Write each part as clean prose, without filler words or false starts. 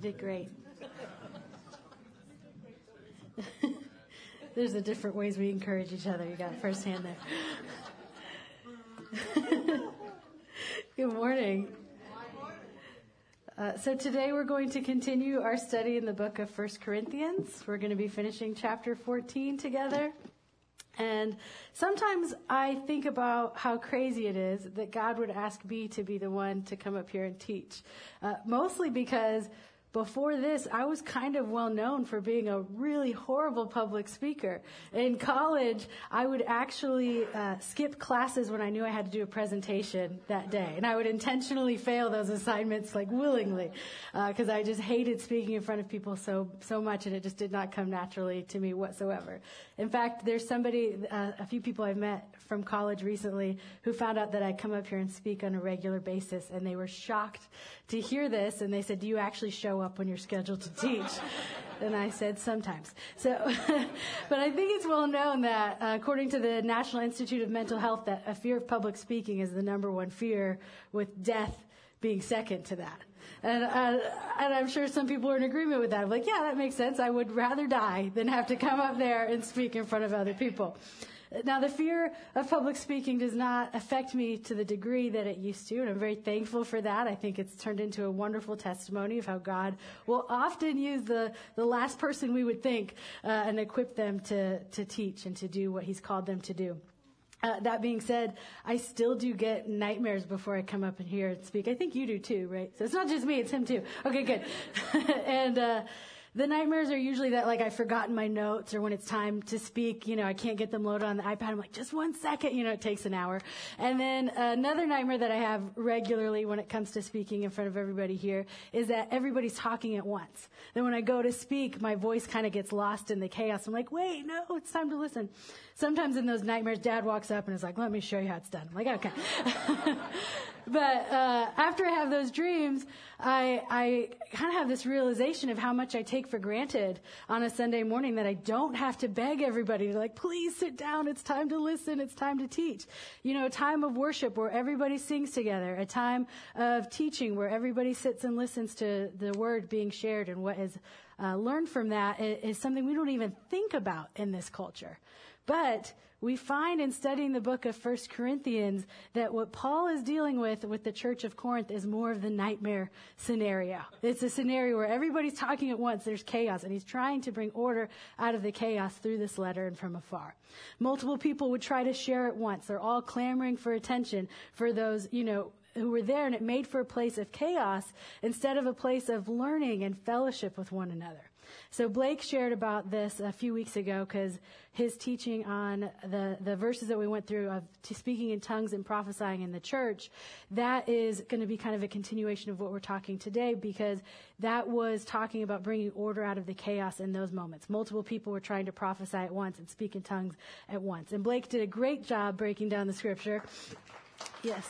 did great. There's the different ways we encourage each other. You got it firsthand there. Good morning. So today we're going to continue our study in the book of 1 Corinthians. We're going to be finishing chapter 14 together. And sometimes I think about how crazy it is that God would ask me to be the one to come up here and teach. Mostly because before this, I was kind of well known for being a really horrible public speaker. In college, I would actually skip classes when I knew I had to do a presentation that day. And I would intentionally fail those assignments, like willingly, because I just hated speaking in front of people so much, and it just did not come naturally to me whatsoever. In fact, there's somebody, a few people I've met from college recently who found out that I come up here and speak on a regular basis, and they were shocked to hear this, and they said, "Do you actually show up when you're scheduled to teach?" And I said, "Sometimes." So, but I think it's well known that according to the National Institute of Mental Health, that a fear of public speaking is the number one fear, with death being second to that. And I'm sure some people are in agreement with that. I'm like, yeah, that makes sense. I would rather die than have to come up there and speak in front of other people. Now, the fear of public speaking does not affect me to the degree that it used to, and I'm very thankful for that. I think it's turned into a wonderful testimony of how God will often use the last person we would think and equip them to teach and to do what He's called them to do. That being said, I still do get nightmares before I come up in here and speak. I think you do too, right? So it's not just me, it's him too. Okay, good. And the nightmares are usually that, like, I've forgotten my notes, or when it's time to speak, I can't get them loaded on the iPad. I'm like, just 1 second, it takes an hour. And then another nightmare that I have regularly when it comes to speaking in front of everybody here is that everybody's talking at once. Then when I go to speak, my voice kind of gets lost in the chaos. I'm like, wait, no, it's time to listen. Sometimes in those nightmares, Dad walks up and is like, "Let me show you how it's done." I'm like, okay. But after I have those dreams, I kind of have this realization of how much I take for granted on a Sunday morning, that I don't have to beg everybody to, like, please sit down, it's time to listen, it's time to teach. A time of worship where everybody sings together, a time of teaching where everybody sits and listens to the word being shared, and what is learned from that is something we don't even think about in this culture. But we find in studying the book of 1 Corinthians that what Paul is dealing with the church of Corinth is more of the nightmare scenario. It's a scenario where everybody's talking at once, there's chaos, and he's trying to bring order out of the chaos through this letter and from afar. Multiple people would try to share at once. They're all clamoring for attention for those, who were there, and it made for a place of chaos instead of a place of learning and fellowship with one another. So Blake shared about this a few weeks ago, because his teaching on the verses that we went through of speaking in tongues and prophesying in the church, that is going to be kind of a continuation of what we're talking today, because that was talking about bringing order out of the chaos in those moments. Multiple people were trying to prophesy at once and speak in tongues at once. And Blake did a great job breaking down the scripture. Yes.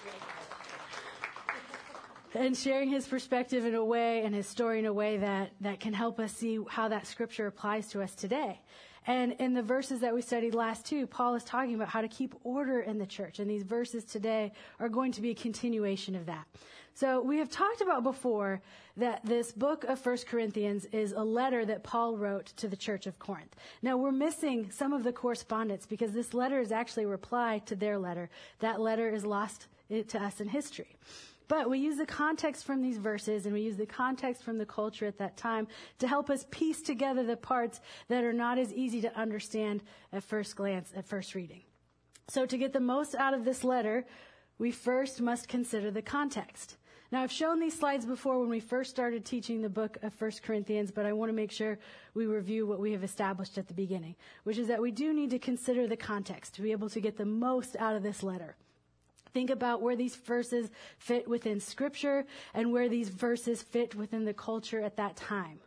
And sharing his perspective in a way, and his story in a way that can help us see how that scripture applies to us today. And in the verses that we studied last too, Paul is talking about how to keep order in the church. And these verses today are going to be a continuation of that. So we have talked about before that this book of 1 Corinthians is a letter that Paul wrote to the church of Corinth. Now we're missing some of the correspondence, because this letter is actually a reply to their letter. That letter is lost to us in history. But we use the context from these verses, and we use the context from the culture at that time to help us piece together the parts that are not as easy to understand at first glance, at first reading. So to get the most out of this letter, we first must consider the context. Now, I've shown these slides before when we first started teaching the book of 1 Corinthians, but I want to make sure we review what we have established at the beginning, which is that we do need to consider the context to be able to get the most out of this letter. Think about where these verses fit within Scripture and where these verses fit within the culture at that time.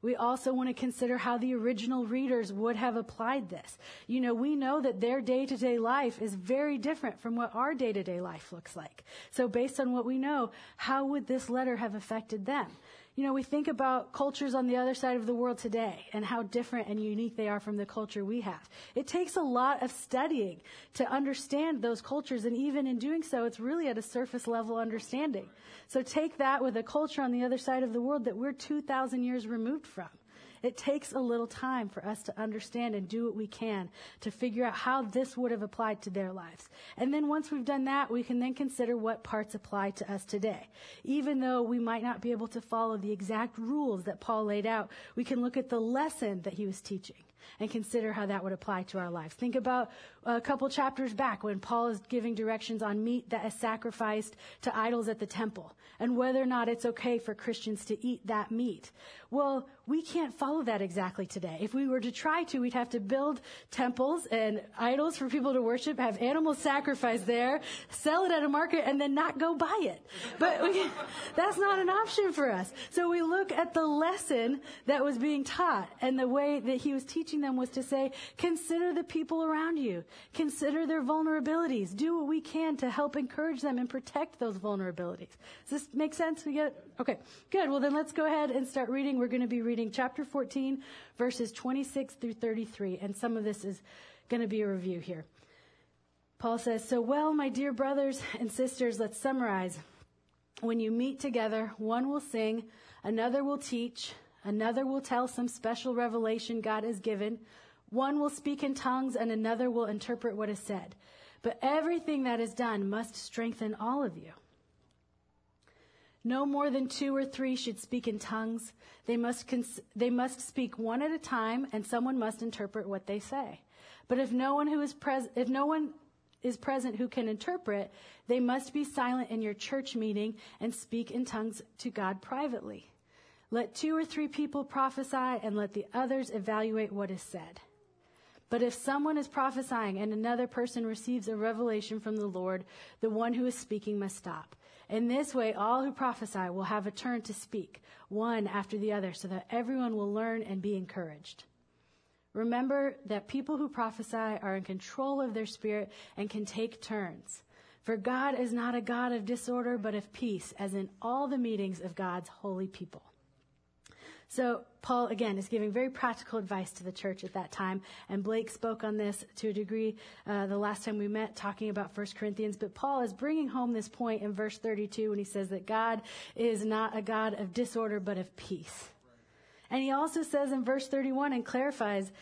We also want to consider how the original readers would have applied this. We know that their day-to-day life is very different from what our day-to-day life looks like. So based on what we know, how would this letter have affected them? We think about cultures on the other side of the world today and how different and unique they are from the culture we have. It takes a lot of studying to understand those cultures, and even in doing so, it's really at a surface level understanding. So take that with a culture on the other side of the world that we're 2,000 years removed from. It takes a little time for us to understand and do what we can to figure out how this would have applied to their lives. And then once we've done that, we can then consider what parts apply to us today. Even though we might not be able to follow the exact rules that Paul laid out, we can look at the lesson that he was teaching and consider how that would apply to our lives. Think about a couple chapters back when Paul is giving directions on meat that is sacrificed to idols at the temple and whether or not it's okay for Christians to eat that meat. Well, we can't follow that exactly today. If we were to try to, we'd have to build temples and idols for people to worship, have animals sacrificed there, sell it at a market, and then not go buy it. But that's not an option for us. So we look at the lesson that was being taught, and the way that he was teaching them was to say, consider the people around you. Consider their vulnerabilities. Do what we can to help encourage them and protect those vulnerabilities. Does this make sense? We get it? Okay, good. Well, then let's go ahead and start reading. We're going to be reading chapter 14, verses 26 through 33, and some of this is going to be a review here. Paul says, "So well, my dear brothers and sisters, let's summarize. When you meet together, one will sing, another will teach, another will tell some special revelation God has given, one will speak in tongues, and another will interpret what is said. But everything that is done must strengthen all of you. No more than 2 or 3 should speak in tongues. They must speak one at a time, and someone must interpret what they say. But if no one is present who can interpret, they must be silent in your church meeting and speak in tongues to God privately. Let 2 or 3 people prophesy, and let the others evaluate what is said. But if someone is prophesying and another person receives a revelation from the Lord, the one who is speaking must stop. In this way, all who prophesy will have a turn to speak, one after the other, so that everyone will learn and be encouraged. Remember that people who prophesy are in control of their spirit and can take turns. For God is not a God of disorder, but of peace, as in all the meetings of God's holy people." So Paul, again, is giving very practical advice to the church at that time. And Blake spoke on this to a degree the last time we met, talking about 1 Corinthians. But Paul is bringing home this point in verse 32 when he says that God is not a God of disorder, but of peace. And he also says in verse 31 and clarifies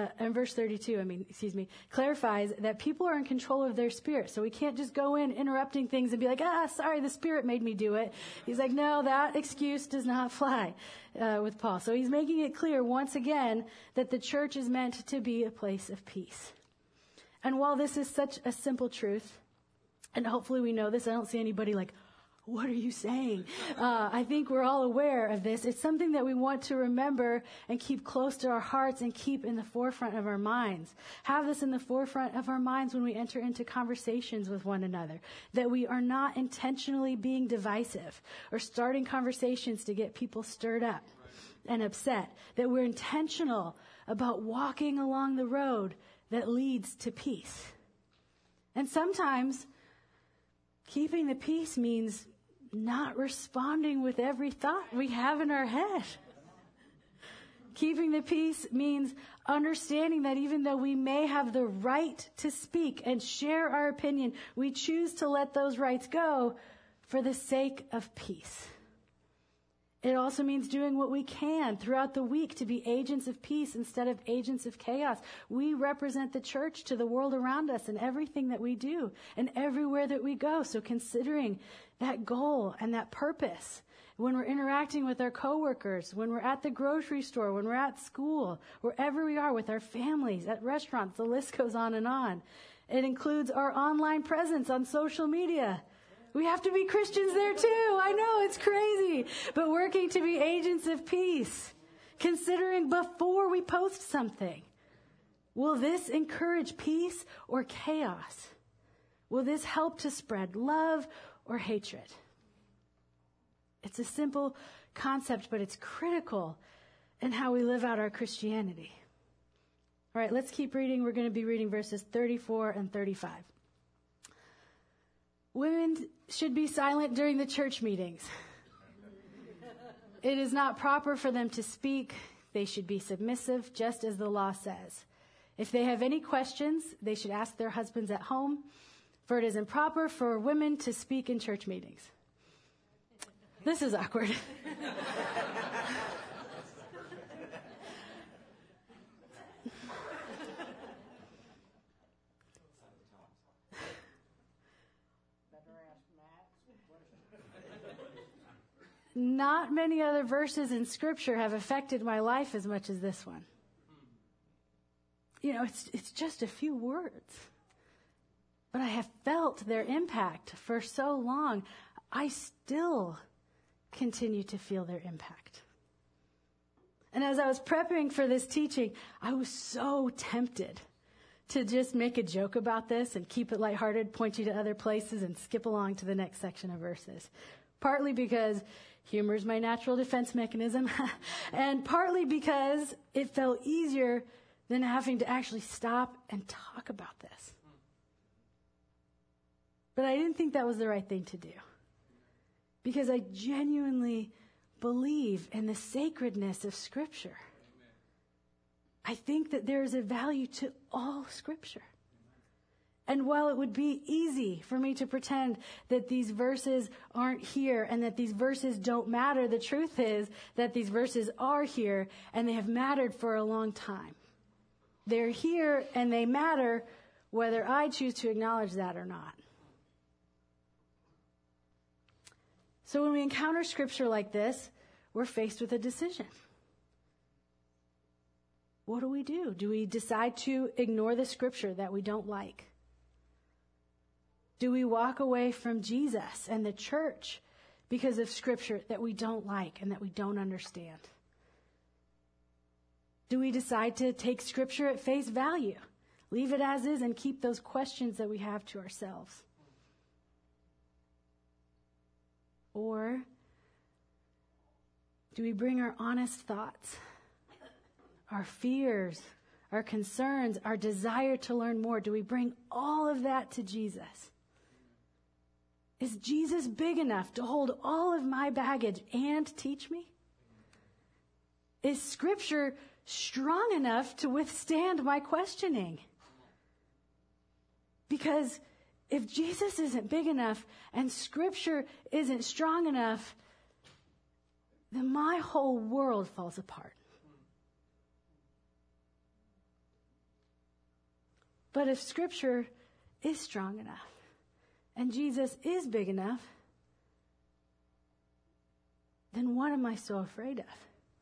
that people are in control of their spirit. So we can't just go in interrupting things and be like, sorry, the Spirit made me do it. He's like, no, that excuse does not fly with Paul. So he's making it clear once again that the church is meant to be a place of peace. And while this is such a simple truth, and hopefully we know this, I don't see anybody like, what are you saying? I think we're all aware of this. It's something that we want to remember and keep close to our hearts and keep in the forefront of our minds. Have this in the forefront of our minds when we enter into conversations with one another, that we are not intentionally being divisive or starting conversations to get people stirred up and upset, that we're intentional about walking along the road that leads to peace. And sometimes keeping the peace means not responding with every thought we have in our head. Keeping the peace means understanding that even though we may have the right to speak and share our opinion, we choose to let those rights go for the sake of peace. It also means doing what we can throughout the week to be agents of peace instead of agents of chaos. We represent the church to the world around us in everything that we do and everywhere that we go. So considering that goal and that purpose when we're interacting with our coworkers, when we're at the grocery store, when we're at school, wherever we are with our families, at restaurants, the list goes on and on. It includes our online presence on social media. We have to be Christians there too. I know, it's crazy. But working to be agents of peace. Considering before we post something. Will this encourage peace or chaos? Will this help to spread love or hatred? It's a simple concept, but it's critical and how we live out our Christianity. All right, let's keep reading. We're going to be reading verses 34 and 35. Women should be silent during the church meetings. It is not proper for them to speak. They should be submissive, just as the law says. If they have any questions, they should ask their husbands at home, for it is improper for women to speak in church meetings. This is awkward. Not many other verses in Scripture have affected my life as much as this one. You know, it's just a few words. But I have felt their impact for so long. I still continue to feel their impact. And as I was prepping for this teaching, I was so tempted to just make a joke about this and keep it lighthearted, point you to other places, and skip along to the next section of verses. Partly because humor is my natural defense mechanism, and partly because it felt easier than having to actually stop and talk about this. But I didn't think that was the right thing to do, because I genuinely believe in the sacredness of Scripture. I think that there is a value to all Scripture. And while it would be easy for me to pretend that these verses aren't here and that these verses don't matter, the truth is that these verses are here and they have mattered for a long time. They're here and they matter whether I choose to acknowledge that or not. So when we encounter Scripture like this, we're faced with a decision. What do? Do we decide to ignore the Scripture that we don't like? Do we walk away from Jesus and the church because of Scripture that we don't like and that we don't understand? Do we decide to take Scripture at face value, leave it as is, and keep those questions that we have to ourselves? Or do we bring our honest thoughts, our fears, our concerns, our desire to learn more? Do we bring all of that to Jesus? Is Jesus big enough to hold all of my baggage and teach me? Is Scripture strong enough to withstand my questioning? Because if Jesus isn't big enough and Scripture isn't strong enough, then my whole world falls apart. But if Scripture is strong enough and Jesus is big enough, then what am I so afraid of?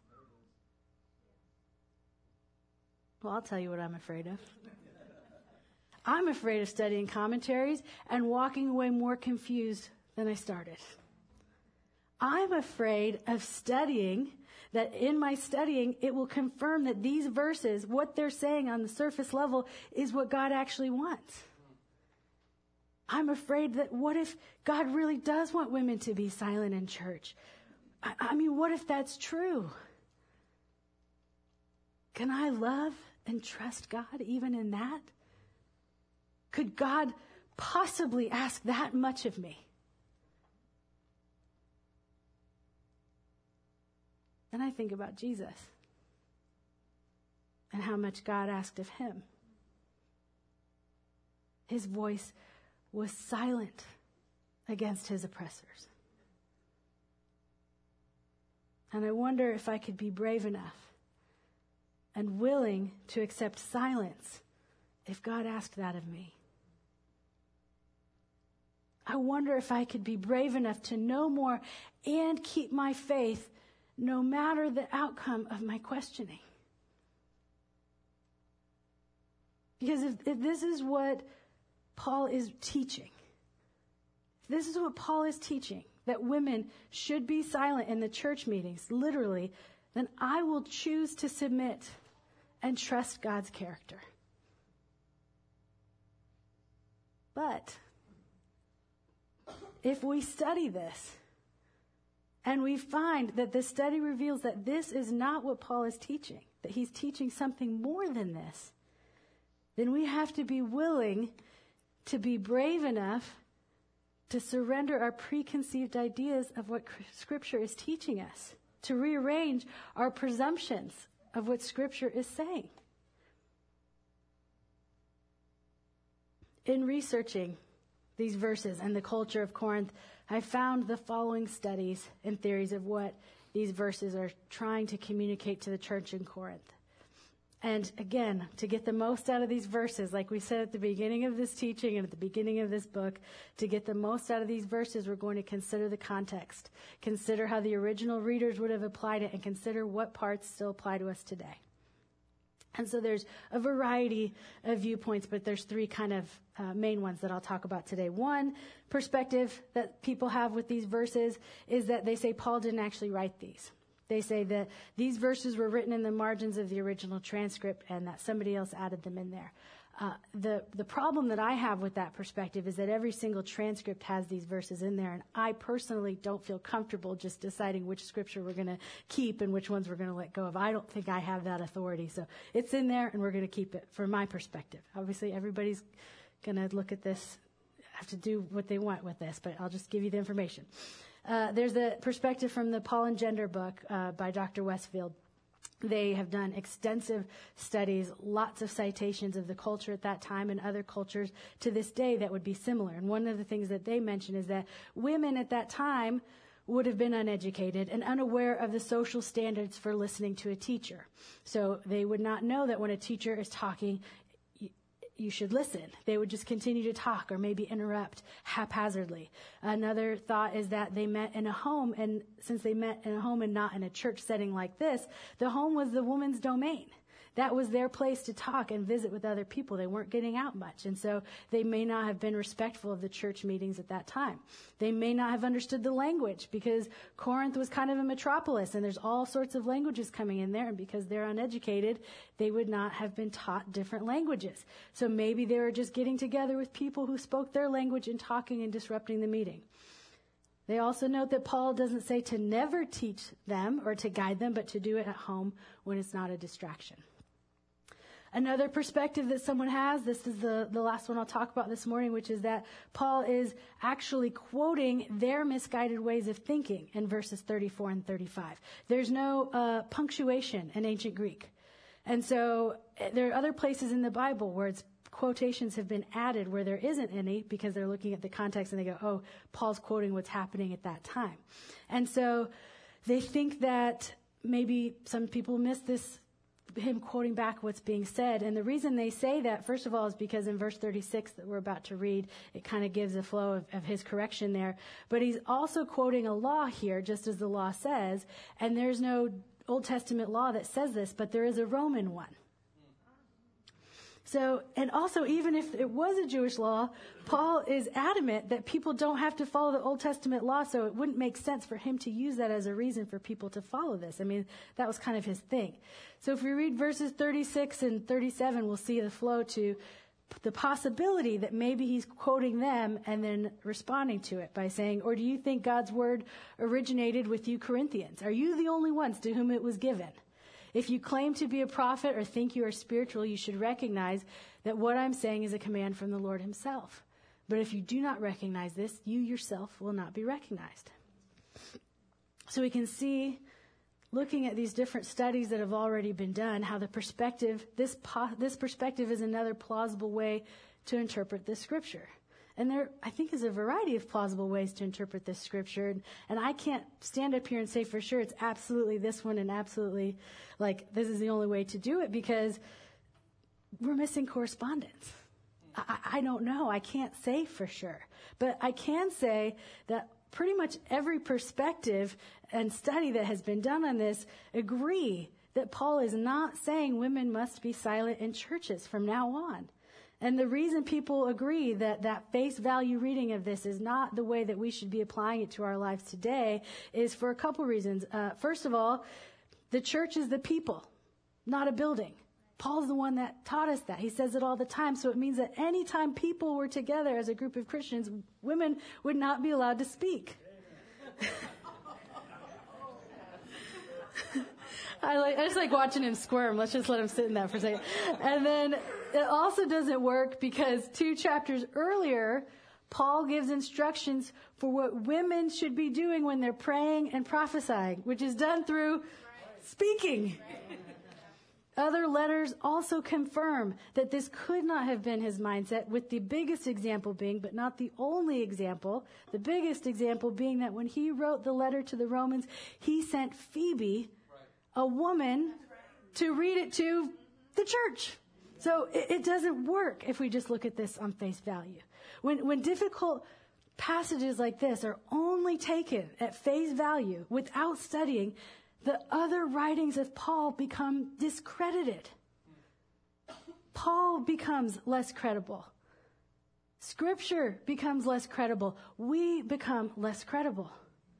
Well, I'll tell you what I'm afraid of. I'm afraid of studying commentaries and walking away more confused than I started. I'm afraid of studying, that in my studying, it will confirm that these verses, what they're saying on the surface level, is what God actually wants. I'm afraid that what if God really does want women to be silent in church? I mean, what if that's true? Can I love and trust God even in that? Could God possibly ask that much of me? Then I think about Jesus and how much God asked of him. His voice was silent against his oppressors. And I wonder if I could be brave enough and willing to accept silence if God asked that of me. I wonder if I could be brave enough to know more and keep my faith no matter the outcome of my questioning. Because if this is what Paul is teaching, that women should be silent in the church meetings, literally, then I will choose to submit and trust God's character. But if we study this and we find that the study reveals that this is not what Paul is teaching, that he's teaching something more than this, then we have to be willing to be brave enough to surrender our preconceived ideas of what Scripture is teaching us, to rearrange our presumptions of what Scripture is saying. In researching these verses and the culture of Corinth, I found the following studies and theories of what these verses are trying to communicate to the church in Corinth. And again, to get the most out of these verses, like we said at the beginning of this teaching and at the beginning of this book, to get the most out of these verses, we're going to consider the context, consider how the original readers would have applied it, and consider what parts still apply to us today. And so there's a variety of viewpoints, but there's three kind of main ones that I'll talk about today. One perspective that people have with these verses is that they say Paul didn't actually write these. They say that these verses were written in the margins of the original transcript and that somebody else added them in there. The problem that I have with that perspective is that every single transcript has these verses in there, and I personally don't feel comfortable just deciding which scripture we're going to keep and which ones we're going to let go of. I don't think I have that authority. So it's in there, and we're going to keep it from my perspective. Obviously, everybody's going to look at this, have to do what they want with this, but I'll just give you the information. There's a perspective from the Paul and Gender book by Dr. Westfield. They have done extensive studies, lots of citations of the culture at that time and other cultures to this day that would be similar. And one of the things that they mention is that women at that time would have been uneducated and unaware of the social standards for listening to a teacher. So they would not know that when a teacher is talking, you should listen. They would just continue to talk or maybe interrupt haphazardly. Another thought is that they met in a home, and since they met in a home and not in a church setting like this, the home was the woman's domain. That was their place to talk and visit with other people. They weren't getting out much, and so they may not have been respectful of the church meetings at that time. They may not have understood the language because Corinth was kind of a metropolis, and there's all sorts of languages coming in there, and because they're uneducated, they would not have been taught different languages. So maybe they were just getting together with people who spoke their language and talking and disrupting the meeting. They also note that Paul doesn't say to never teach them or to guide them, but to do it at home when it's not a distraction. Another perspective that someone has, this is the last one I'll talk about this morning, which is that Paul is actually quoting their misguided ways of thinking in verses 34 and 35. There's no punctuation in ancient Greek. And so there are other places in the Bible where quotations have been added where there isn't any because they're looking at the context and they go, oh, Paul's quoting what's happening at that time. And so they think that maybe some people miss this, him quoting back what's being said. And the reason they say that, first of all, is because in verse 36 that we're about to read, it kind of gives a flow of his correction there. But he's also quoting a law here, just as the law says. And there's no Old Testament law that says this, but there is a Roman one. So, and also, even if it was a Jewish law, Paul is adamant that people don't have to follow the Old Testament law, so it wouldn't make sense for him to use that as a reason for people to follow this. I mean, that was kind of his thing. So if we read verses 36 and 37, we'll see the flow to the possibility that maybe he's quoting them and then responding to it by saying, or do you think God's word originated with you Corinthians? Are you the only ones to whom it was given? If you claim to be a prophet or think you are spiritual, you should recognize that what I'm saying is a command from the Lord himself. But if you do not recognize this, you yourself will not be recognized. So we can see, looking at these different studies that have already been done, how the perspective, this perspective is another plausible way to interpret this scripture. And there, I think, is a variety of plausible ways to interpret this scripture. And I can't stand up here and say for sure it's absolutely this one and absolutely, like, this is the only way to do it because we're missing correspondence. I don't know. I can't say for sure. But I can say that pretty much every perspective and study that has been done on this agree that Paul is not saying women must be silent in churches from now on. And the reason people agree that that face value reading of this is not the way that we should be applying it to our lives today is for a couple reasons. First of all, the church is the people, not a building. Paul's the one that taught us that. He says it all the time. So it means that anytime people were together as a group of Christians, women would not be allowed to speak. I just like watching him squirm. Let's just let him sit in that for a second. And then it also doesn't work because 2 chapters earlier, Paul gives instructions for what women should be doing when they're praying and prophesying, which is done through speaking. Other letters also confirm that this could not have been his mindset, with the biggest example being, but not the only example, the biggest example being that when he wrote the letter to the Romans, he sent Phoebe, a woman, to read it to the church. So it doesn't work if we just look at this on face value. When difficult passages like this are only taken at face value without studying, the other writings of Paul become discredited. Paul becomes less credible. Scripture becomes less credible. We become less credible.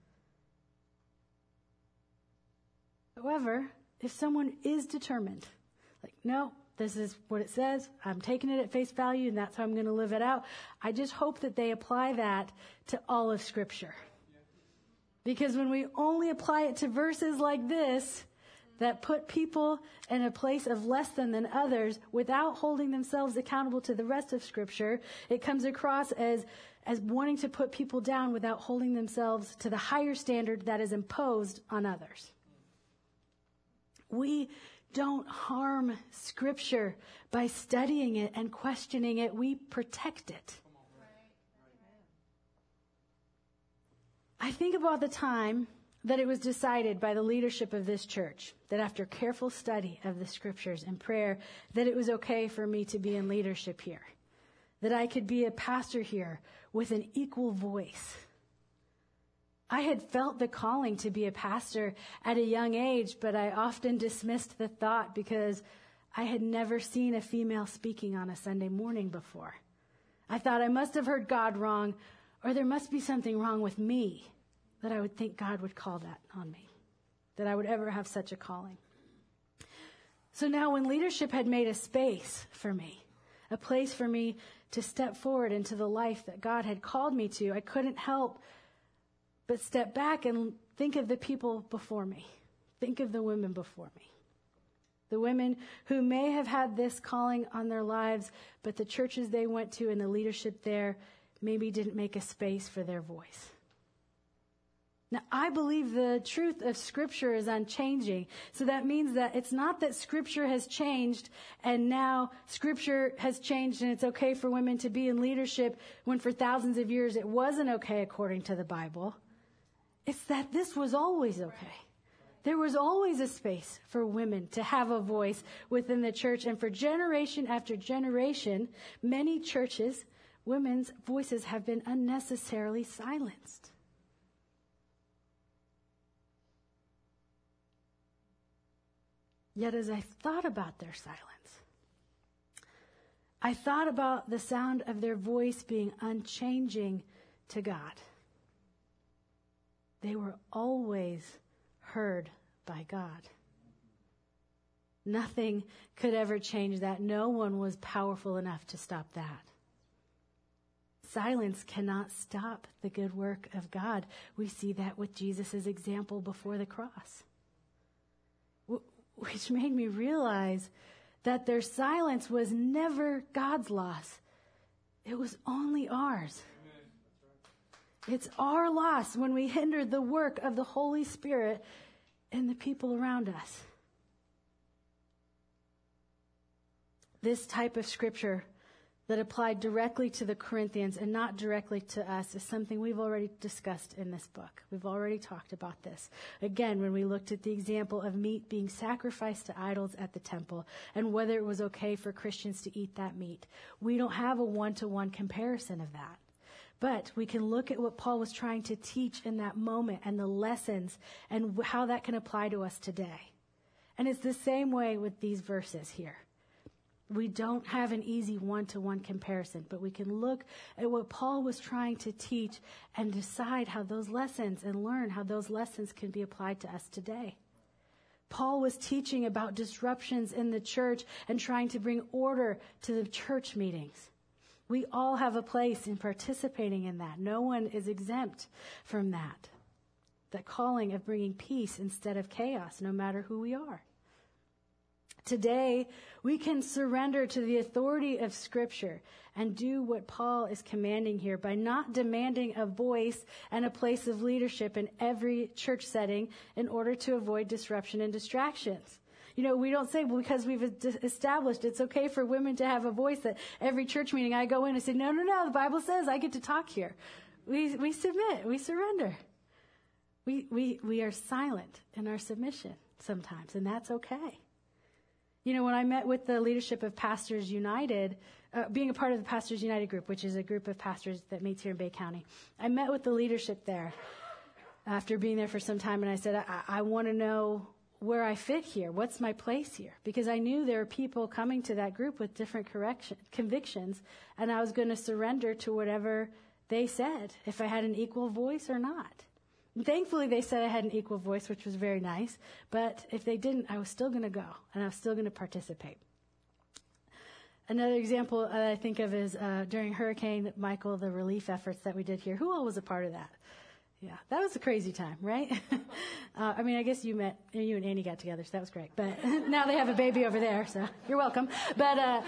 However, if someone is determined, like, no, this is what it says, I'm taking it at face value, and that's how I'm going to live it out, I just hope that they apply that to all of Scripture. Because when we only apply it to verses like this, that put people in a place of less than others without holding themselves accountable to the rest of Scripture, it comes across as wanting to put people down without holding themselves to the higher standard that is imposed on others. We don't harm Scripture by studying it and questioning it. We protect it. I think about the time that it was decided by the leadership of this church that after careful study of the Scriptures and prayer, that it was okay for me to be in leadership here, that I could be a pastor here with an equal voice. I had felt the calling to be a pastor at a young age, but I often dismissed the thought because I had never seen a female speaking on a Sunday morning before. I thought I must have heard God wrong, or there must be something wrong with me that I would think God would call that on me, that I would ever have such a calling. So now when leadership had made a space for me, a place for me to step forward into the life that God had called me to, I couldn't help but step back and think of the people before me. Think of the women before me. The women who may have had this calling on their lives, but the churches they went to and the leadership there maybe didn't make a space for their voice. Now, I believe the truth of Scripture is unchanging. So that means that it's not that Scripture has changed and now Scripture has changed and it's okay for women to be in leadership when for thousands of years it wasn't okay according to the Bible. It's that this was always okay. There was always a space for women to have a voice within the church. And for generation after generation, many churches, women's voices have been unnecessarily silenced. Yet as I thought about their silence, I thought about the sound of their voice being unchanging to God. They were always heard by God. Nothing could ever change that. No one was powerful enough to stop that. Silence cannot stop the good work of God. We see that with Jesus' example before the cross. Which made me realize that their silence was never God's loss. It was only ours. It's our loss when we hinder the work of the Holy Spirit in the people around us. This type of scripture that applied directly to the Corinthians and not directly to us is something we've already discussed in this book. We've already talked about this. Again, when we looked at the example of meat being sacrificed to idols at the temple and whether it was okay for Christians to eat that meat. We don't have a one-to-one comparison of that. But we can look at what Paul was trying to teach in that moment and the lessons and how that can apply to us today. And it's the same way with these verses here. We don't have an easy one-to-one comparison, but we can look at what Paul was trying to teach and decide how those lessons and learn how those lessons can be applied to us today. Paul was teaching about disruptions in the church and trying to bring order to the church meetings. We all have a place in participating in that. No one is exempt from that. the calling of bringing peace instead of chaos, no matter who we are. Today, we can surrender to the authority of Scripture and do what Paul is commanding here by not demanding a voice and a place of leadership in every church setting in order to avoid disruption and distractions. You know, we don't say, well, because we've established it's okay for women to have a voice at every church meeting I go in and say, no, the Bible says I get to talk here. We submit, we surrender. We are silent in our submission sometimes, and that's okay. You know, when I met with the leadership of Pastors United, being a part of the Pastors United group, which is a group of pastors that meets here in Bay County, I met with the leadership there after being there for some time, and I said, I want to know where I fit here. What's my place here? Because I knew there were people coming to that group with different convictions, and I was going to surrender to whatever they said, if I had an equal voice or not. And thankfully, they said I had an equal voice, which was very nice. But if they didn't, I was still going to go, and I was still going to participate. Another example I think of is during Hurricane Michael, the relief efforts that we did here. Who all was a part of that? Yeah, that was a crazy time, right? I mean, I guess you and Annie got together, so that was great. But now they have a baby over there, so you're welcome. But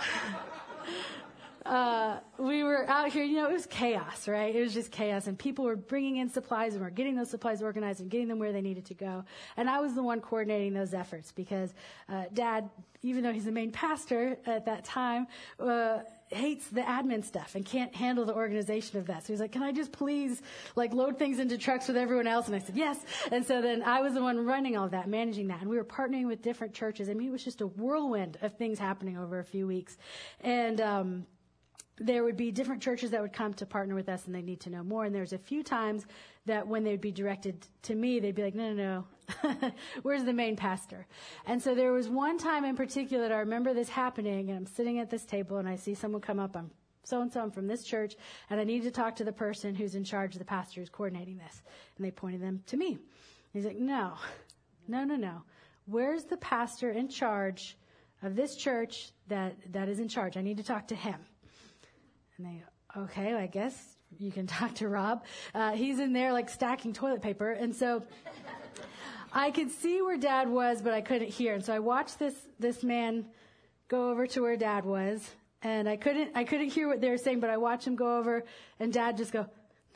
we were out here, you know, it was chaos, right? It was just chaos, and people were bringing in supplies, and we're getting those supplies organized and getting them where they needed to go. And I was the one coordinating those efforts because Dad, even though he's the main pastor at that time, hates the admin stuff and can't handle the organization of that. So he's like, can I just please load things into trucks with everyone else? And I said, yes. And so then I was the one running all that, managing that. And we were partnering with different churches. I mean, it was just a whirlwind of things happening over a few weeks. And there would be different churches that would come to partner with us, and they'd need to know more. And there was a few times that when they'd be directed to me, they'd be like, no. Where's the main pastor? And so there was one time in particular that I remember this happening, and I'm sitting at this table, and I see someone come up. I'm so-and-so, I'm from this church, and I need to talk to the person who's in charge of the pastor who's coordinating this. And they pointed them to me. He's like, no. Where's the pastor in charge of this church that is in charge? I need to talk to him. And they go, okay, I guess you can talk to Rob. He's in there stacking toilet paper. And so I could see where Dad was, but I couldn't hear. And so I watched this man go over to where Dad was, and I couldn't hear what they were saying, but I watched him go over, and Dad just go,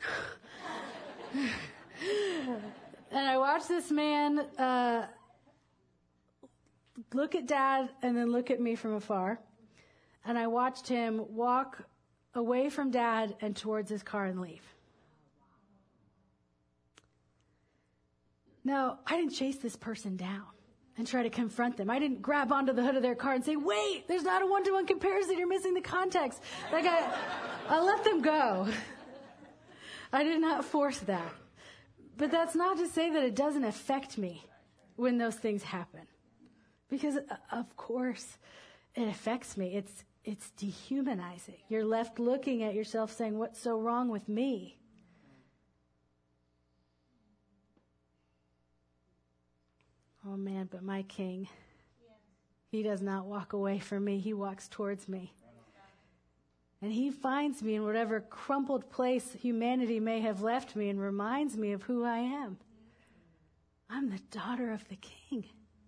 and I watched this man look at Dad and then look at me from afar. And I watched him walk away from Dad and towards his car and leave. Now, I didn't chase this person down and try to confront them. I didn't grab onto the hood of their car and say, wait, there's not a one-to-one comparison. You're missing the context. I let them go. I did not force that. But that's not to say that it doesn't affect me when those things happen. Because, of course, it affects me. It's dehumanizing. You're left looking at yourself saying, what's so wrong with me? Oh man, but my King, he does not walk away from me. He walks towards me. And he finds me in whatever crumpled place humanity may have left me and reminds me of who I am. I'm the daughter of the King.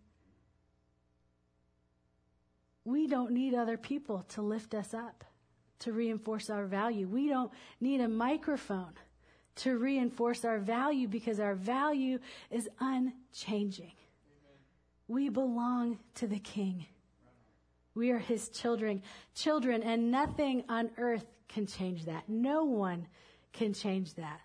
We don't need other people to lift us up, to reinforce our value. We don't need a microphone to reinforce our value because our value is unchanging. We belong to the King. We are his children, and nothing on earth can change that. No one can change that.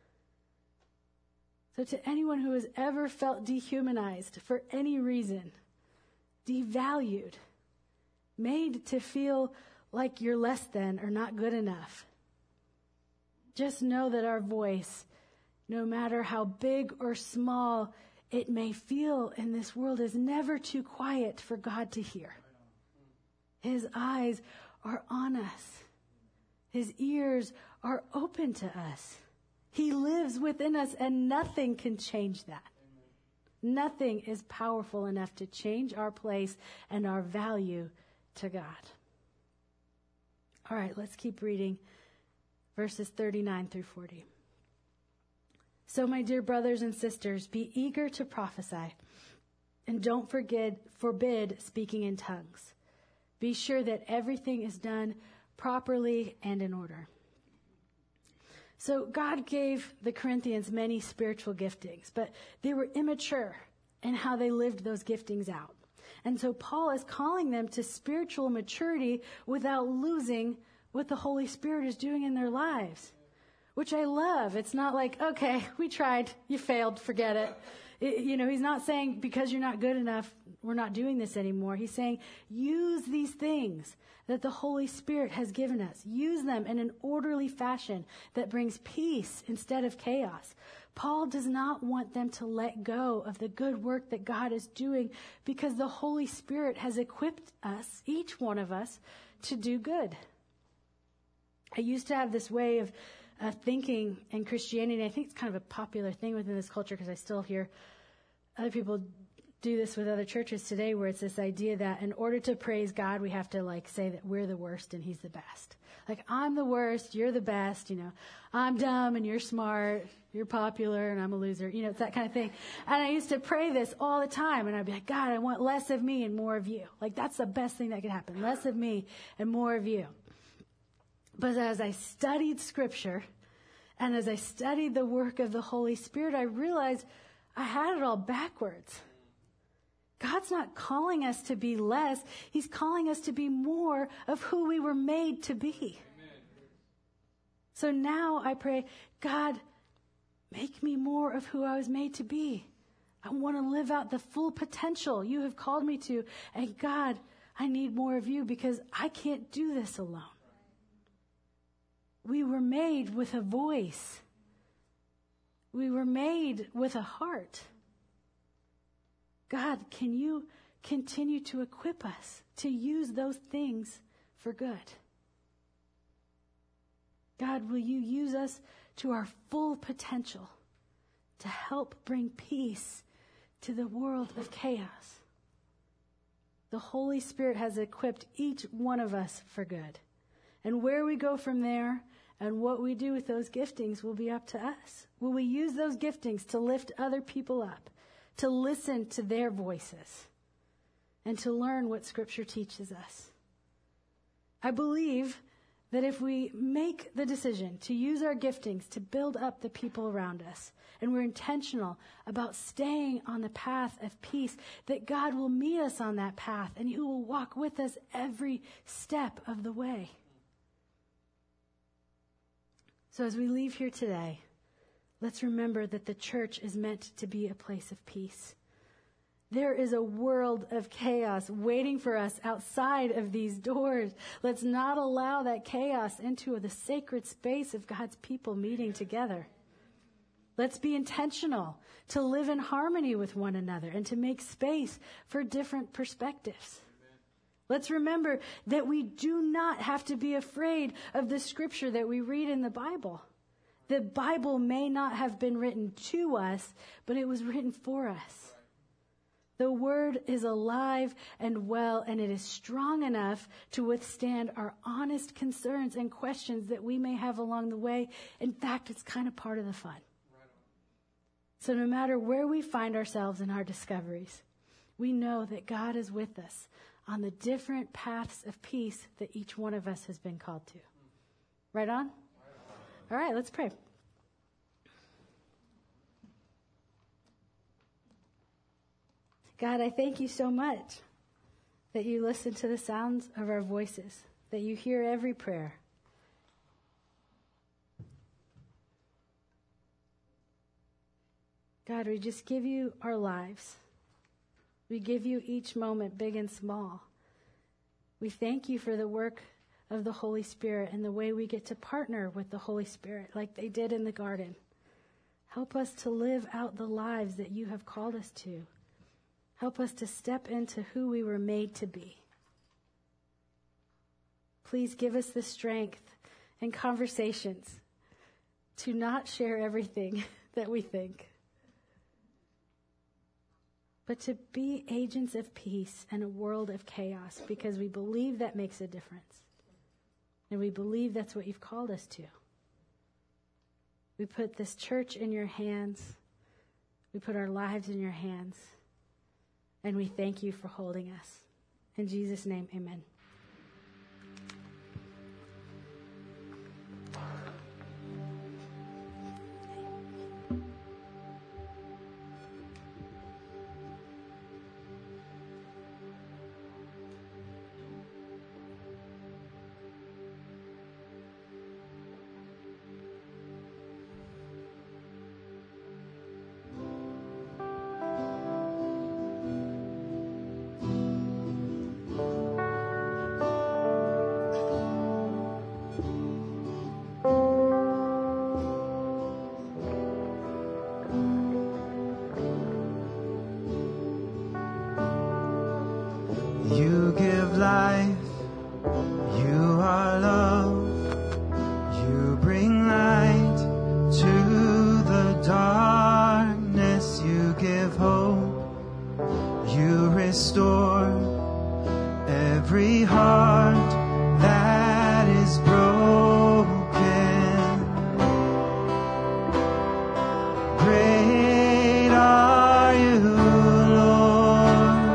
So to anyone who has ever felt dehumanized for any reason, devalued, made to feel like you're less than or not good enough, just know that our voice, no matter how big or small it may feel in this world, is never too quiet for God to hear. His eyes are on us. His ears are open to us. He lives within us, and nothing can change that. Nothing is powerful enough to change our place and our value to God. All right, let's keep reading verses 39 through 40. So, my dear brothers and sisters, be eager to prophesy, and don't forbid speaking in tongues. Be sure that everything is done properly and in order. So God gave the Corinthians many spiritual giftings, but they were immature in how they lived those giftings out. And so Paul is calling them to spiritual maturity without losing what the Holy Spirit is doing in their lives, which I love. It's not like, okay, we tried, you failed, forget it. He's not saying because you're not good enough, we're not doing this anymore. He's saying use these things that the Holy Spirit has given us. Use them in an orderly fashion that brings peace instead of chaos. Paul does not want them to let go of the good work that God is doing because the Holy Spirit has equipped us, each one of us, to do good. I used to have this way of thinking in Christianity. I think it's kind of a popular thing within this culture because I still hear other people do this with other churches today, where it's this idea that in order to praise God, we have to say that we're the worst and he's the best. Like, I'm the worst, you're the best, I'm dumb and you're smart, you're popular and I'm a loser. It's that kind of thing. And I used to pray this all the time, and I'd be like, God, I want less of me and more of you. Like, that's the best thing that could happen. Less of me and more of you. But as I studied Scripture and as I studied the work of the Holy Spirit, I realized I had it all backwards. God's not calling us to be less. He's calling us to be more of who we were made to be. Amen. So now I pray, God, make me more of who I was made to be. I want to live out the full potential you have called me to. And God, I need more of you because I can't do this alone. We were made with a voice. We were made with a heart. God, can you continue to equip us to use those things for good? God, will you use us to our full potential to help bring peace to the world of chaos? The Holy Spirit has equipped each one of us for good. And where we go from there and what we do with those giftings will be up to us. Will we use those giftings to lift other people up, to listen to their voices, and to learn what Scripture teaches us? I believe that if we make the decision to use our giftings to build up the people around us, and we're intentional about staying on the path of peace, that God will meet us on that path, and He will walk with us every step of the way. So as we leave here today, let's remember that the church is meant to be a place of peace. There is a world of chaos waiting for us outside of these doors. Let's not allow that chaos into the sacred space of God's people meeting together. Let's be intentional to live in harmony with one another and to make space for different perspectives. Let's remember that we do not have to be afraid of the Scripture that we read in the Bible. The Bible may not have been written to us, but it was written for us. The Word is alive and well, and it is strong enough to withstand our honest concerns and questions that we may have along the way. In fact, it's kind of part of the fun. So no matter where we find ourselves in our discoveries, we know that God is with us on the different paths of peace that each one of us has been called to. Right on? All right, let's pray. God, I thank you so much that you listen to the sounds of our voices, that you hear every prayer. God, we just give you our lives. We give you each moment, big and small. We thank you for the work of the Holy Spirit and the way we get to partner with the Holy Spirit like they did in the garden. Help us to live out the lives that you have called us to. Help us to step into who we were made to be. Please give us the strength in conversations to not share everything that we think, but to be agents of peace in a world of chaos, because we believe that makes a difference. And we believe that's what you've called us to. We put this church in your hands. We put our lives in your hands. And we thank you for holding us. In Jesus' name, amen. You give life, you are love, you bring light to the darkness, you give hope, you restore every heart that is broken. Great are you, Lord.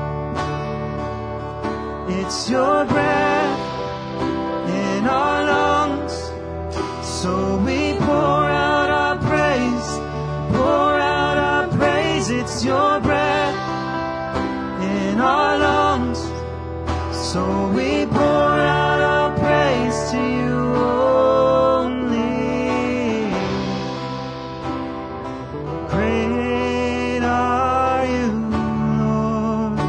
It's your breath in our lungs, so we pour out our praise, pour out our praise. It's your breath in our lungs, so we pour out our praise to you only. Great are you, Lord.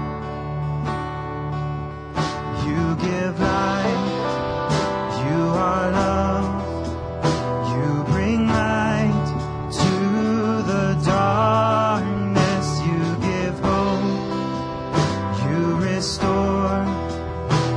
You give light, you are love, you bring light to the darkness, you give hope, you restore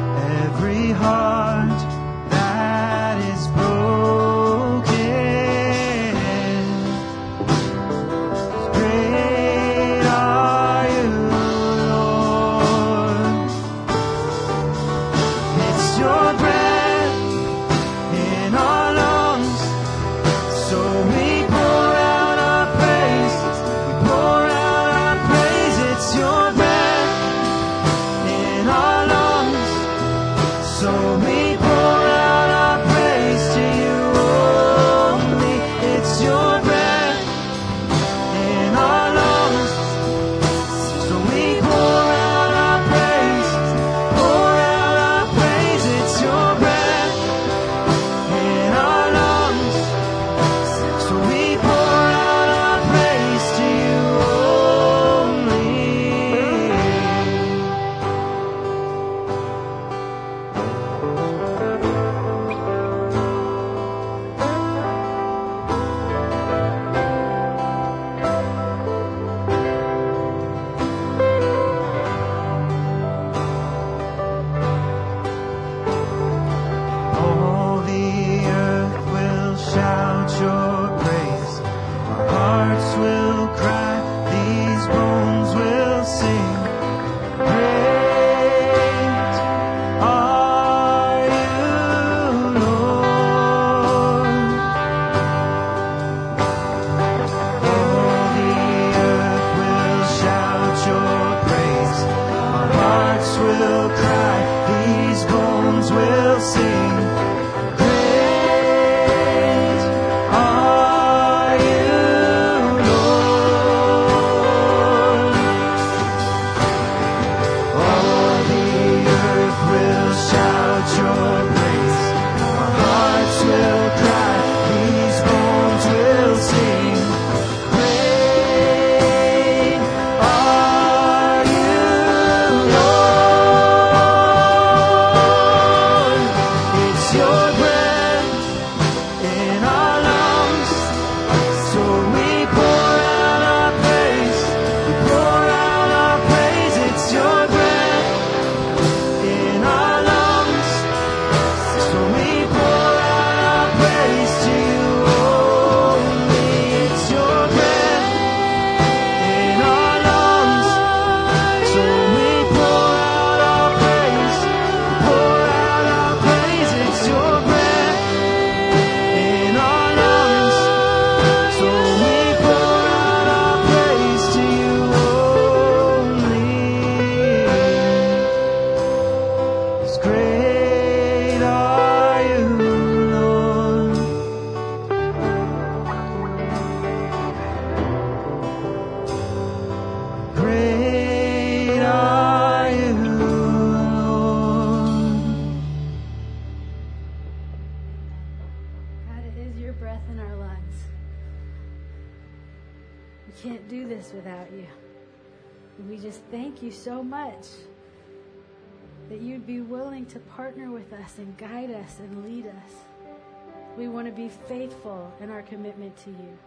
just thank you so much that you'd be willing to partner with us and guide us and lead us. We want to be faithful in our commitment to you.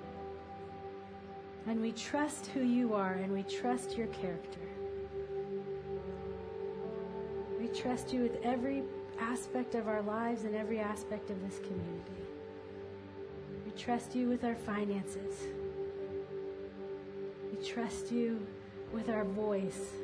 And we trust who you are, and we trust your character. We trust you with every aspect of our lives and every aspect of this community. We trust you with our finances. We trust you with our voice.